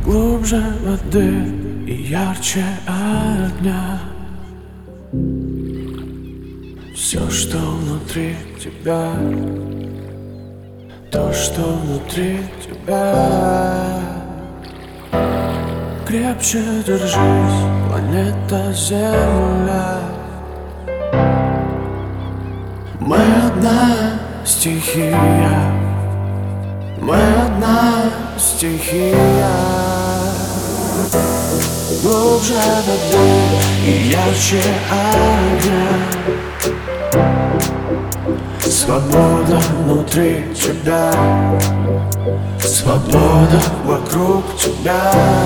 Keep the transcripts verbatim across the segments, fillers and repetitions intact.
глубже воды и ярче огня. Все, что внутри тебя, то, что внутри тебя. Крепче держись, планета Земля. Мы одна стихия, мы одна стихия. Глубже воды и ярче огня. Свобода внутри тебя, свобода вокруг тебя.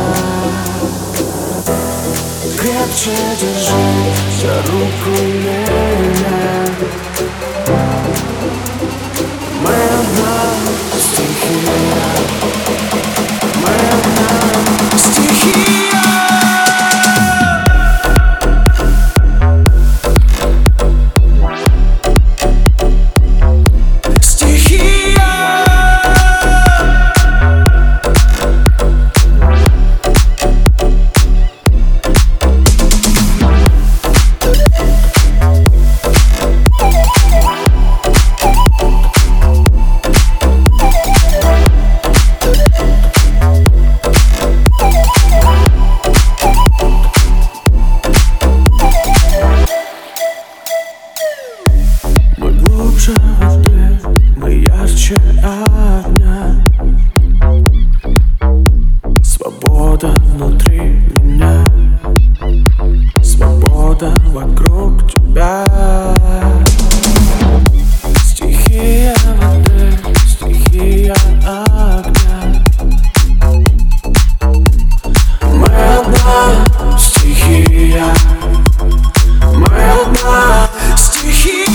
Крепче держи за руку меня. Мы одна стихия, мы одна стихия. Глубже воды, мы ярче огня. Свобода внутри меня, свобода вокруг тебя. Стихия воды, стихия огня. Мы одна стихия, мы одна стихия.